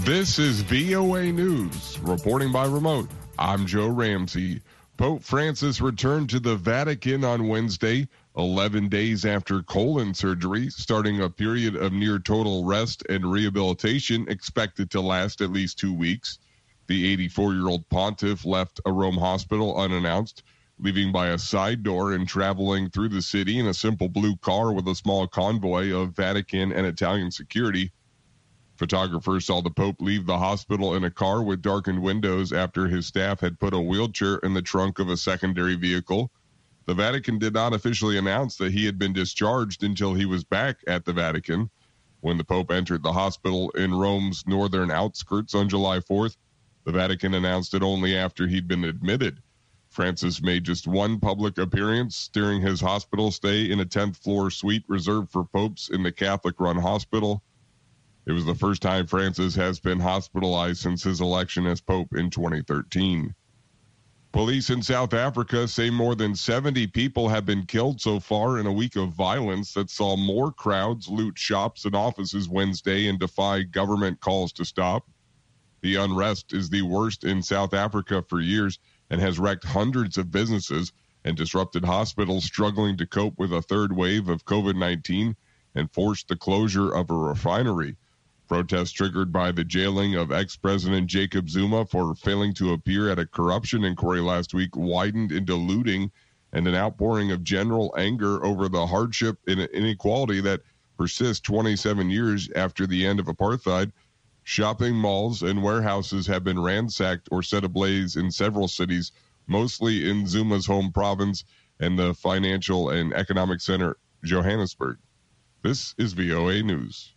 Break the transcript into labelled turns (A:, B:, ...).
A: This is VOA News, reporting by remote. I'm Joe Ramsey. Pope Francis returned to the Vatican on Wednesday, 11 days after colon surgery, starting a period of near total rest and rehabilitation expected to last at least 2 weeks. The 84-year-old pontiff left a Rome hospital unannounced, leaving by a side door and traveling through the city in a simple blue car with a small convoy of Vatican and Italian security. Photographers saw the Pope leave the hospital in a car with darkened windows after his staff had put a wheelchair in the trunk of a secondary vehicle. The Vatican did not officially announce that he had been discharged until he was back at the Vatican. When the Pope entered the hospital in Rome's northern outskirts on July 4th, the Vatican announced it only after he'd been admitted. Francis made just one public appearance during his hospital stay in a 10th floor suite reserved for popes in the Catholic-run hospital. It was the first time Francis has been hospitalized since his election as Pope in 2013. Police in South Africa say more than 70 people have been killed so far in a week of violence that saw more crowds loot shops and offices Wednesday and defy government calls to stop. The unrest is the worst in South Africa for years and has wrecked hundreds of businesses and disrupted hospitals struggling to cope with a third wave of COVID-19 and forced the closure of a refinery. Protests triggered by the jailing of ex-President Jacob Zuma for failing to appear at a corruption inquiry last week widened into looting and an outpouring of general anger over the hardship and inequality that persists 27 years after the end of apartheid. Shopping malls and warehouses have been ransacked or set ablaze in several cities, mostly in Zuma's home province and the financial and economic center, Johannesburg. This is VOA News.